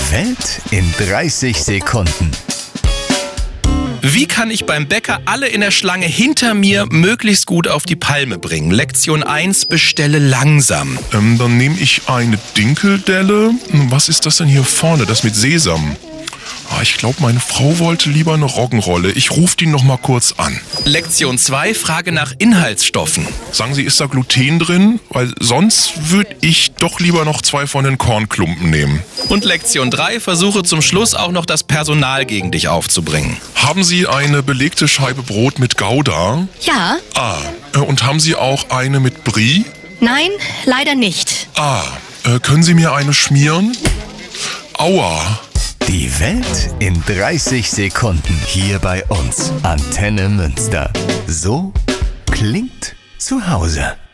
Welt in 30 Sekunden. Wie kann ich beim Bäcker alle in der Schlange hinter mir möglichst gut auf die Palme bringen? Lektion 1, bestelle langsam. Dann nehme ich eine Dinkeldelle. Was ist das denn hier vorne? Das mit Sesam. Ich glaube, meine Frau wollte lieber eine Roggenrolle. Ich rufe die noch mal kurz an. Lektion 2, Frage nach Inhaltsstoffen. Sagen Sie, ist da Gluten drin? Weil sonst würde ich doch lieber noch 2 von den Kornklumpen nehmen. Und Lektion 3, versuche zum Schluss auch noch das Personal gegen dich aufzubringen. Haben Sie eine belegte Scheibe Brot mit Gouda? Ja. Und haben Sie auch eine mit Brie? Nein, leider nicht. Können Sie mir eine schmieren? Aua. Die Welt in 30 Sekunden hier bei uns. Antenne Münster. So klingt zu Hause.